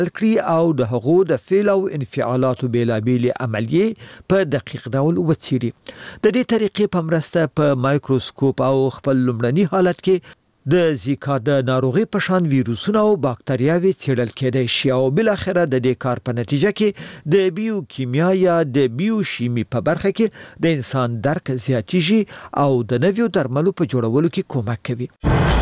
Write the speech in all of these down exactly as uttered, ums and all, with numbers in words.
کړي او د هغو د فعل او انفعالاتو بیلابېلې عملیې په دقیق ډول وڅېړي. د دې طریقې په مرسته په مایکروسکوپ او خپل لومړني حالت کې د زیکا د ناروغي په شان ویروسونه او باکتریاوي څېړل کېدای شي او بل اخره د دې کار په نتیجه کې د بیوکیمیا یا د بیوشیمی په برخه کې د انسان درک زیاتیږي او د نویو درملو په جوړولو کې کومک کوي.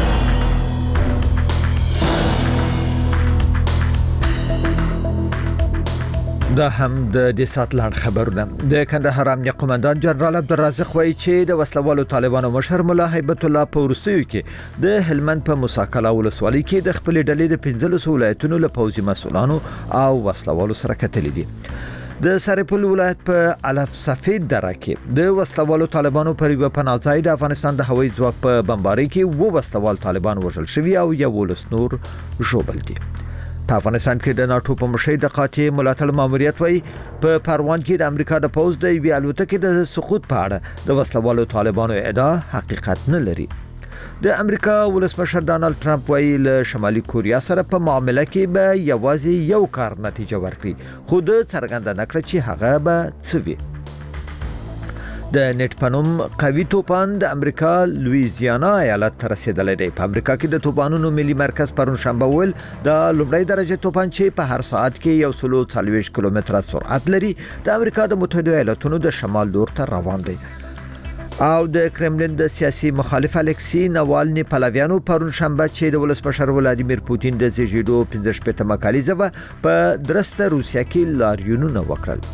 دا هم د دې سات لاند خبرونه. د کندهار امنیه قومندان جنرال عبدالرزاق وایي چې د وسلوالو طالبانو مشر مولا هیبت الله په ورستیو کې د هلمند په موساکلا ولسوالۍ کې د خپل ډلې د پنځلس ولایتونو له پوځي مسؤلانو او وسلوالو سره کتلې دي. د سرپل ولایت په علف سفید دره کې د وسلوالو طالبانو پر یو پناهځای د افغانستان د هوایي ځواک په بمبارۍ کې وو وسلوال طالبان وژل شوي او یو ولس نور ژوبل دي. په افغانستان کې د ناتو په مشرۍ د قاطع ملاتړ ماموریت وایي په پروان کې د امریکا د پوز د وی الوتکې د سقوط په اړه د وسلوالو طالبانو ادعا حقیقت نه لري. د امریکا ولسمشر ډانلډ ټرمپ وایي له شمالي کوریا سره په معاملې کې به یوازې یو کار نتیجه ورکړي خو د څرګنده نکړه چې هغه به څه وي. د نت پنوم قوي توپان د امریکا لویزیانا ایالت ته رسیدلی دی. په امریکا کې د توپانونو ملي مرکز پرون شنبه ول د لومړی درجه توپان چې په هر ساعت کې یو سل څلوېښت کیلومتره سرعت لري د امریکا د متحده ایالاتونو د شمال لور ته روان دی. او د کرملین د سیاسي مخالف الکسی ناوالني پلویانو پرون شنبه چې د ولسمشر ولادیمیر پوتین د زیږیدو پنځه شپېته مکالیزه په درسته روسیا کې لاریونونه وکړل.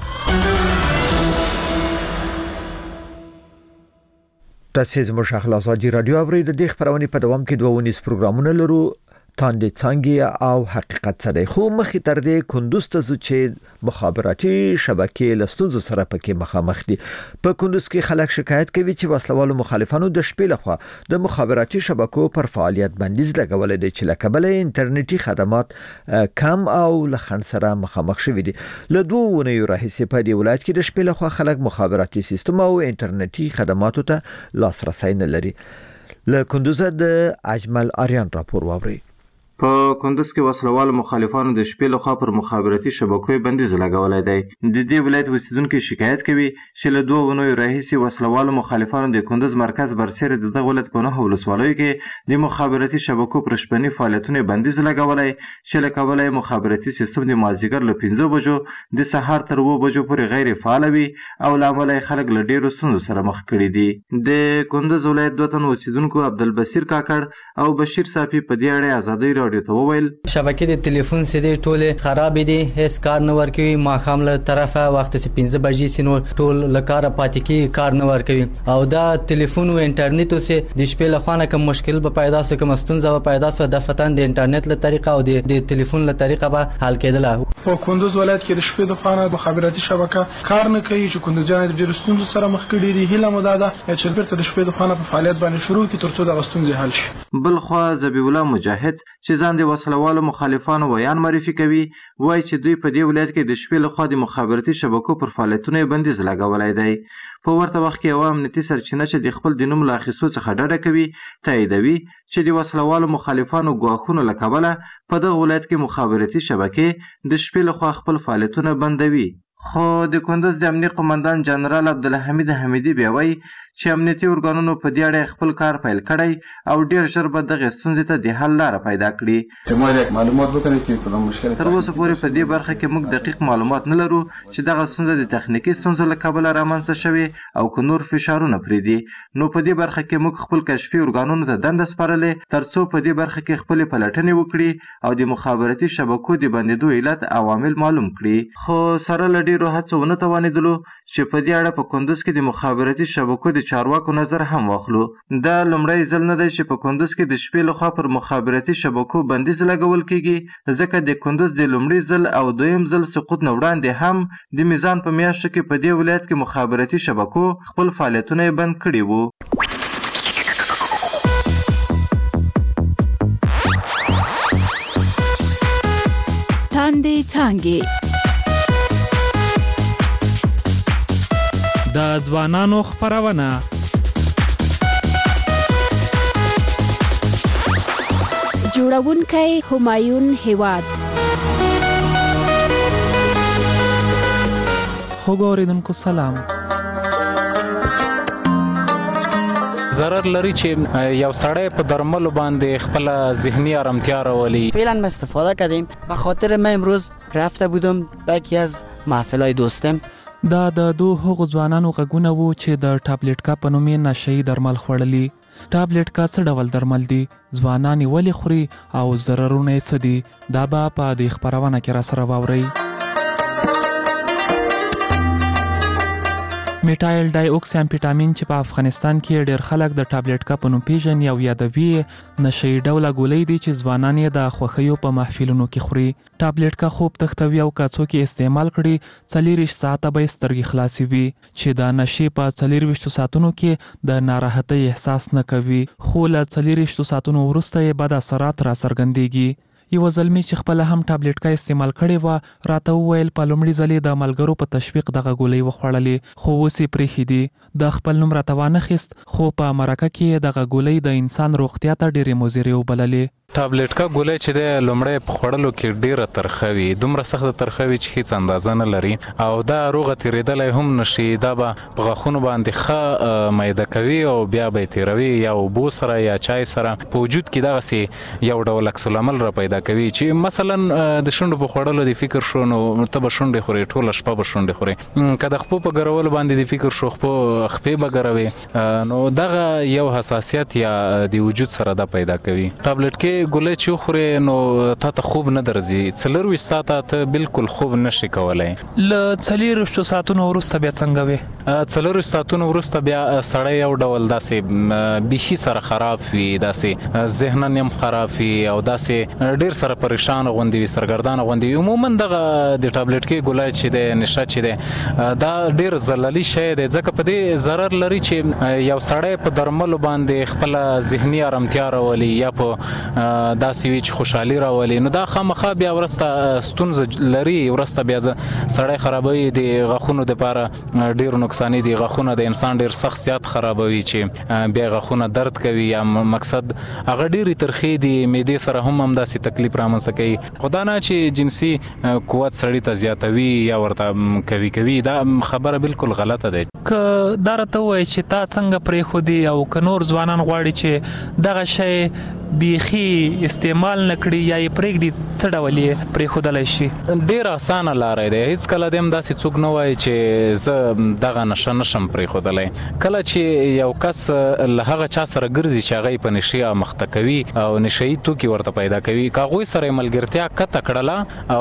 تاسو زموږ شاخل ازادي رادیو اورئ. د دې خبرونه په دوام کې دوه ونیس پروګرامونه لرو، تاندې څنګه او حقیقت څه دی. خو مخې تر دې کندوز ته ځو چې مخابراتي شبکې له ستونزو سره پکې مخامخ دي. په کندوز کې خلک شکایت کوي چې وسلوالو مخالفانو د شپې لخوا د مخابراتي شبکو پر فعالیت بندیز لګولې دي چې لکه بل انټرنیټي خدمات کم او لخن سره مخامخ شوي دي. له دوه ونیو راهیسې په دې ولایت کې د شپې لخوا خلک مخابراتي سیستم او انټرنیټي خدماتو ته لاسرسي نه لري. له کندوز د اجمل آریان راپور واوري. په کندوز کې وسلوال مخالفانو د شپې لخوا پر مخابراتي شبکو بندیز لګولای دی. د دې ولایت اوسیدونکو شکایت کوي چې له دوه ونو راهیسې وسلوال مخالفانو د کندوز مرکز برسېره د دغه ولایت په نهو ولسوالیو کې د مخابراتي شبکو پر شپنی فعالیتونو بندیز لګولای چې له کبله مخابراتي سیستم د مازیګر له پنځه بجو د سهار تر اووه بجو پورې غیر فعال وي او له امله خلک له ډیرو ستونزو سره مخ کړي دي. د کندوز ولایت دوه تن اوسیدونکو عبدالبصیر کاکړ او بشیر صافي په دې اړه ازادي رادیو ته وویل شبکې د ټلیفون سیدې ټوله خراب دي، هیڅ کار نه ورکوي. ماښام له طرفه وخت چې پنځه بجې سي نو ټول له کاره پاتې کېږي، کار نه ورکوي. او دا ټلیفون او انټرنیټ سه د شپې له خوا نه کوم مشکل به پیدا سي، کوم ستونزه به پیدا سي، د فتن د انټرنیټ له طریقه او د ټلیفون له طریقه به حل کېدله. په کندوز ولایت کې د شپې د خوا نه مخابراتي شبکه کار نه کوي چې کندوزیان د ستونزو سره مخ کړي دي. هیله مو دا ده چې بیرته د شپې د خوا نه په فعالیت باندې شروع کړي ترڅو د ستونزې حل شي. بل خو ذبیح الله مجاهد چې ځان د وسلوالو مخالفانو ویان معرفي کوي وایي چې دوی په دې ولایت کې د شپې لخوا د مخابراتي شبکو پر فعالیتونو بندیز لګولای دی. په ورته وخت کې یوه امنیتي سرچینه چې د خپل د نوم له اخیستو څخه ډډه کوي تاییدوي چې د وسلوالو مخالفانو ګواښونو له کبله په دغه ولایت کې مخابراتي شبکې د شپې لخوا خپل فعالیتونه بندوي. خو د کندوز د امنیه قومندان جنرال عبدالحمید حمیدي بیا وایي چې امنیتي ارګانونو په دې اړه خپل کار پیل کړی او ډیر ژر به دغه ستونزې ته د حل لاره پیدا کړي. معلومات وکړي چې کوم مشکل تر اوسه پورې په دې برخه کې موږ دقیق معلومات نه لرو چې دغه ستونزه د تخنیکي ستونزو له کبله رامنځته شوې او که نور فشارونه پرې دي. نو په دې برخه کې موږ خپل کشفي ارګانونو ته دنده سپارلې ترڅو په دې برخه کې خپلې پلټنې وکړي او د مخابراتي شبکو د بندېدو علت عوامل معلوم کړي. خو سره له ډیرو هڅو ونه توانېدلو چې په دې اړه په کندوز کې د مخابراتي شبکو د چارواکو نظر هم واخلو. دا لومړی ځل نه دی چې په کندوز کې د شپې لخوا پر مخابراتي شبکو بندیز لګول کېږي، ځکه د کندوز د لومړي ځل او دویم ځل سقوط نه وړاندې هم د میزان په میاشتو کې په دې ولایت کې مخابراتي شبکو خپل فعالیتونه بند کړي وو. تاندې څانګې د ځوانانو خپرونه جوړونکی همایون هیواد خوږ اوریدونکو سلام. ضرر لري چې یو سړی په درملو باندې خپل ذهنی آرامتیا راولي. فعلا ما استفاده کردیم به خاطر من امروز رفته بودم به یکی از محفلای دوستم. دا د دوه هغو ځوانانو غږونه وو چې د ټابلیټکا په نوم یې نشهیي درمل خوړلي. ټابلیټکا څه ډول درمل دي؟ ځوانان یې ولې خوري او ضررونه یې څه دي؟ دا به په دې خپرونه کې راسره واورئ. میټایل ډای اوکس امفیټامین چې په افغانستان کې ډېر خلک د ټابلیټکا په نوم پیژني او یادوي نشهیي ډوله ګولۍ دي چې ځوانان یې د خوښیو په محفلونو کې خوري. ټابلیټکا خوب تښتوي او که څوک یې استعمال کړي څلېرویشت ساعته به یې سترګې خلاصې وي چې د نشې په څلېرویشتو ساعتونو کې د ناراحتۍ احساس نه کوي، خو له څلېرویشتو ساعتونو وروسته یې بد اثرات راڅرګندېږي. یو زلمی چې خپل هم ټابلیټکا استعمال کړي و راته وویل په لومړي ځلې د ملګرو په تشویق دغه ګولۍ وخوړلې، خو اوس یې پرېښي دي. د خپل نوم راته وانخیست، خو په مرکه کې دغه ګولۍ د انسان روغتیا ته ډېرې مضرې وبللې. ټابلیټکا ګولۍ چې د لومړی په خوړلو کې ډیره ترخه وي، دومره سخته ترخه وي چې هیڅ اندازه نه لري او دا روغه تیریدلی هم نشي. دا به په غاښونو باندې ښه میده کوي او بیا به یې تیروي یا اوبو سره یا چای سره. په وجود کې دغسې یو ډول عکس العمل را پیدا کوي چې مثلا د شونډو په خوړلو د فکر شو نو ته به شونډې خورې، ټوله شپه به شونډې خورې. که د خپو په ګرولو باندې د فکر شو خپې به ګروې، نو دغه یو حساسیت یا د وجود سره دا پیدا کوي. ټابلیټکې ګولۍ چې وخورې نو تا ته خوب نه درځي، څلېرویشت ساعته ته بالکل خوب نشي کولی. له څلېرویشتو ساعتونو وروسته بیا څنګه وې؟ څلېرویشت ساعتونو وروسته بیا سړی یو ډول داسې بیخي سره خراب وي، داسې ذهناً هم خراب وي او داسې ډېر سره پریشان غوندې وي، سرګردانه غوندې وي. عموما دغه د ټابلیټکې ګولۍ چې دی، نشه چې دی، دا ډېر ضلالي شی دی ځکه په دې ضرر لري چې یو سړی په درملو باندې خپله ذهني آرامتیا راولي یا په داسې وي چې خوشحالي راولي، نو دا خامخا بیا ورسته ستونزه لري. ورسته بیا سړی خرابوي، د غاښونو دپاره ډېر نقصاني دي. غاښونه د انسان ډېر سخت زیات خرابوي چې بیا غاښونه درد کوي یا مقصد هغه ډېرې ترخې دي، معدې سره هم همداسې تکلیف رامنځته کوي. خو دا نه چې جنسي قوت سړي ته زیاتوي یا ورته کوي کوي دا خبره بالکل غلطه ده. که دا راته ووایي چې تا څنګه پرېښودي او که نور ځوانان غواړي چې دغه شی بیخي استعمال نه کړي یا یې پرېږدي، څه ډول یې پرېښودلی شي؟ ډېر اسانه لاره دی. هېڅکله دې هم داسې څوک نه وایي چې زه دغه نشه نشم پرېښودلی. کله چې یو کس له هغه چا سره ګرځي چې هغه یې په نشې امخته کوي او نشهیي توکي ورته پیدا کوي، که هغوی سره یې ملګرتیا قطع کړله